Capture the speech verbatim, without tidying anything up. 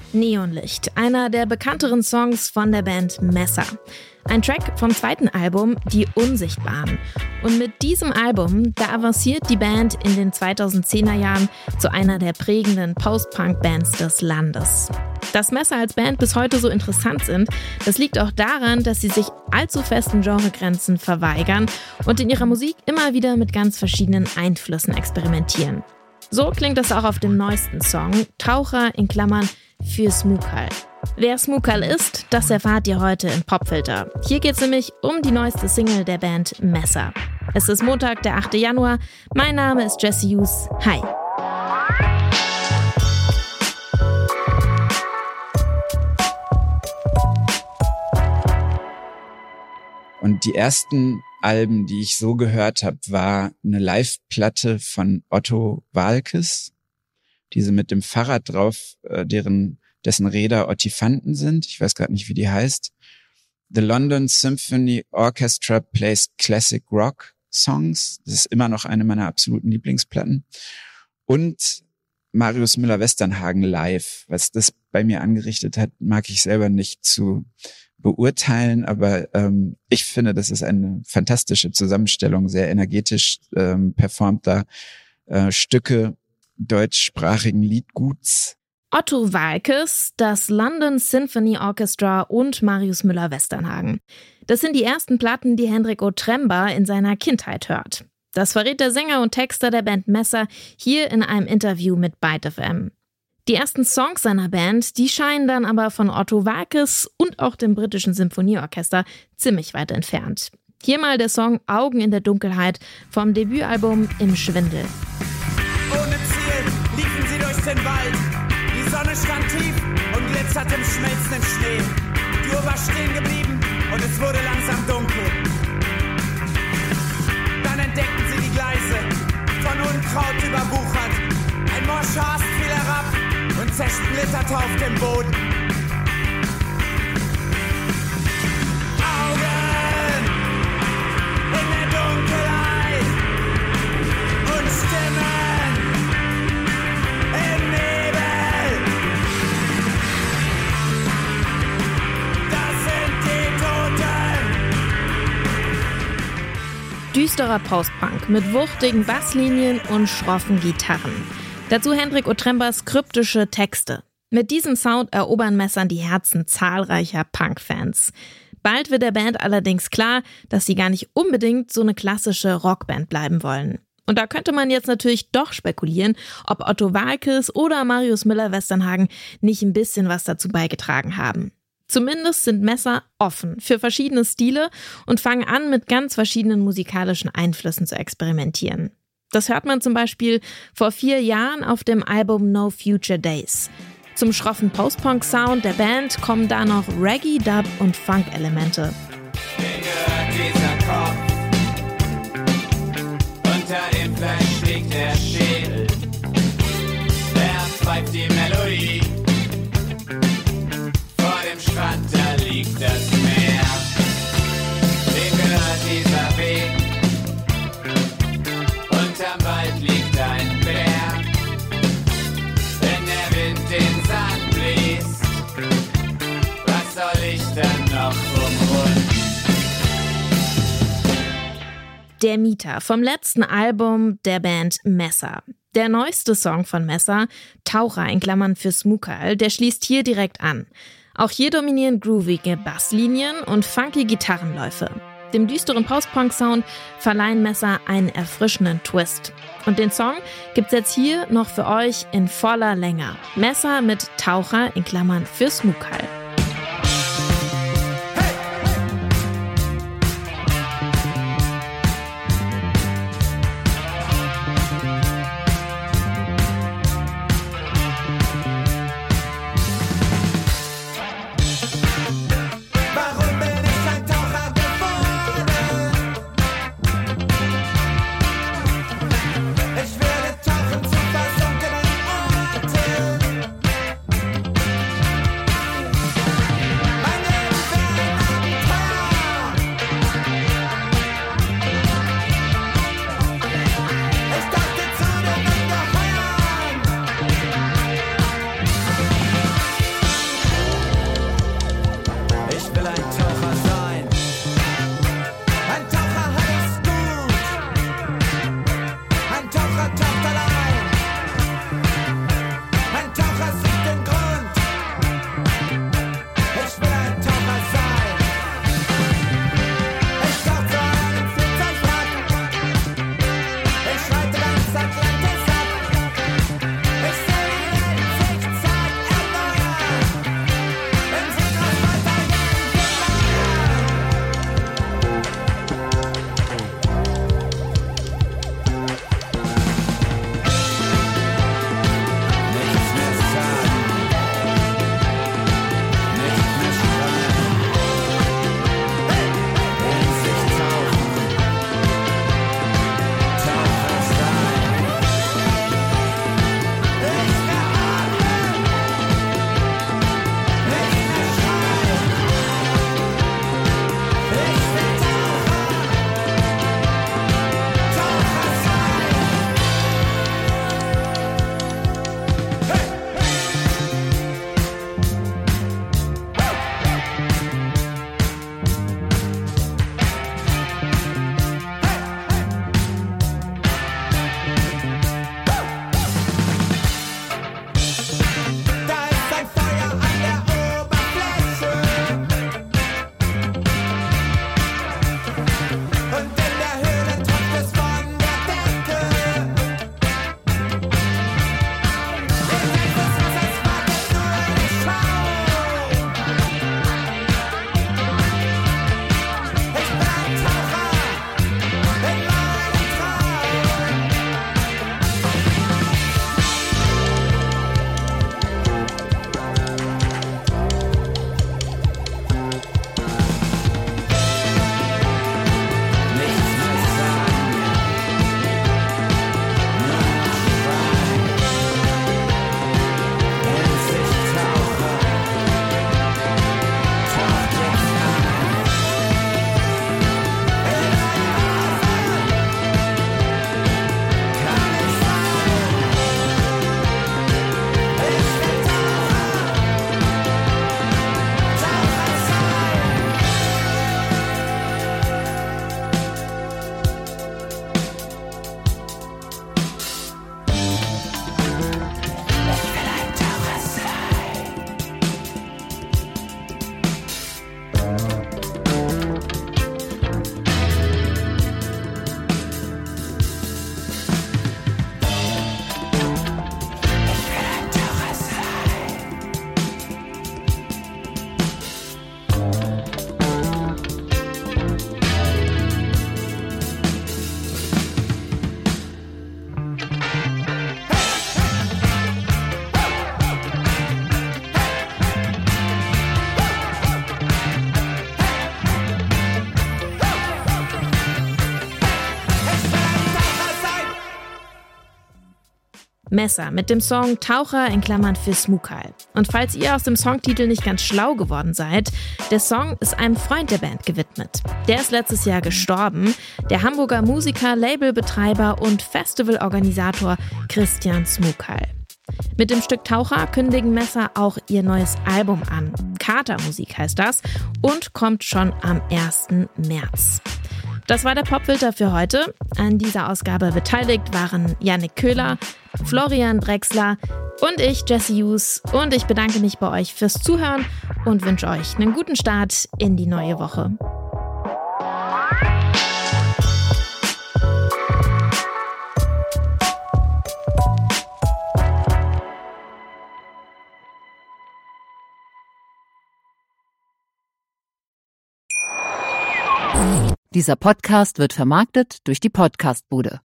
Neonlicht, einer der bekannteren Songs von der Band Messer. Ein Track vom zweiten Album Die Unsichtbaren. Und mit diesem Album, da avanciert die Band in den zweitausendzehner Jahren zu einer der prägenden Post-Punk-Bands des Landes. Dass Messer als Band bis heute so interessant sind, das liegt auch daran, dass sie sich allzu festen Genregrenzen verweigern und in ihrer Musik immer wieder mit ganz verschiedenen Einflüssen experimentieren. So klingt das auch auf dem neuesten Song, Taucher in Klammern für Smukal. Wer Smukal ist, das erfahrt ihr heute in Popfilter. Hier geht es nämlich um die neueste Single der Band Messer. Es ist Montag, der achte Januar. Mein Name ist Jessie Hughes. Hi. Und die ersten Alben, die ich so gehört habe, war eine Live-Platte von Otto Waalkes, diese mit dem Fahrrad drauf, deren dessen Räder Ottifanten sind. Ich weiß gerade nicht, wie die heißt. The London Symphony Orchestra plays Classic Rock Songs. Das ist immer noch eine meiner absoluten Lieblingsplatten. Und Marius Müller-Westernhagen live. Was das bei mir angerichtet hat, mag ich selber nicht zu beurteilen, aber ähm, ich finde, das ist eine fantastische Zusammenstellung, sehr energetisch ähm, performter äh, Stücke deutschsprachigen Liedguts. Otto Waalkes, das London Symphony Orchestra und Marius Müller-Westernhagen. Das sind die ersten Platten, die Hendrik Otremba in seiner Kindheit hört. Das verrät der Sänger und Texter der Band Messer hier in einem Interview mit Byte F M. Die ersten Songs seiner Band, die scheinen dann aber von Otto Waalkes und auch dem britischen Symphonieorchester ziemlich weit entfernt. Hier mal der Song Augen in der Dunkelheit vom Debütalbum Im Schwindel. Ohne Ziel liefen sie durch den Wald. Die Sonne stand tief und glitzerte im schmelzenden Schnee. Die Uhr war stehen geblieben und es wurde langsam dunkel. Dann entdeckten sie die Gleise, von Unkraut überwuchert. Ein morscher Ast fiel herab und zersplitterte auf dem Boden. Augen in der Dunkelheit und Stimmen im Nebel. Das sind die Toten. Düsterer Postpunk mit wuchtigen Basslinien und schroffen Gitarren. Dazu Hendrik Otrembas kryptische Texte. Mit diesem Sound erobern Messern die Herzen zahlreicher Punk-Fans. Bald wird der Band allerdings klar, dass sie gar nicht unbedingt so eine klassische Rockband bleiben wollen. Und da könnte man jetzt natürlich doch spekulieren, ob Otto Waalkes oder Marius Müller-Westernhagen nicht ein bisschen was dazu beigetragen haben. Zumindest sind Messer offen für verschiedene Stile und fangen an, mit ganz verschiedenen musikalischen Einflüssen zu experimentieren. Das hört man zum Beispiel vor vier Jahren auf dem Album No Future Days. Zum schroffen Post-Punk-Sound der Band kommen da noch Reggae, Dub und Funk-Elemente. Mir gehört dieser Kopf, unter dem Fleisch liegt der Schädel, wer pfeift die Melodie, vor dem Strand da liegt das Meer, mir gehört dieser Weg, unterm Wald liegt ein Berg, wenn der Wind den Sand bläst, was soll ich dann noch umrunden? Der Mieter vom letzten Album der Band Messer. Der neueste Song von Messer, Taucher in Klammern für Smukal, der schließt hier direkt an. Auch hier dominieren groovige Basslinien und funky Gitarrenläufe. Dem düsteren Post-Punk-Sound verleihen Messer einen erfrischenden Twist. Und den Song gibt's jetzt hier noch für euch in voller Länge. Messer mit Taucher in Klammern für Smukal. Messer mit dem Song Taucher in Klammern für Smukal. Und falls ihr aus dem Songtitel nicht ganz schlau geworden seid, der Song ist einem Freund der Band gewidmet. Der ist letztes Jahr gestorben, der Hamburger Musiker, Labelbetreiber und Festivalorganisator Christian Smukal. Mit dem Stück Taucher kündigen Messer auch ihr neues Album an. Katermusik heißt das und kommt schon am ersten März. Das war der Popfilter für heute. An dieser Ausgabe beteiligt waren Yannick Köhler, Florian Drexler und ich, Jesse Hughes. Und ich bedanke mich bei euch fürs Zuhören und wünsche euch einen guten Start in die neue Woche. Dieser Podcast wird vermarktet durch die Podcastbude.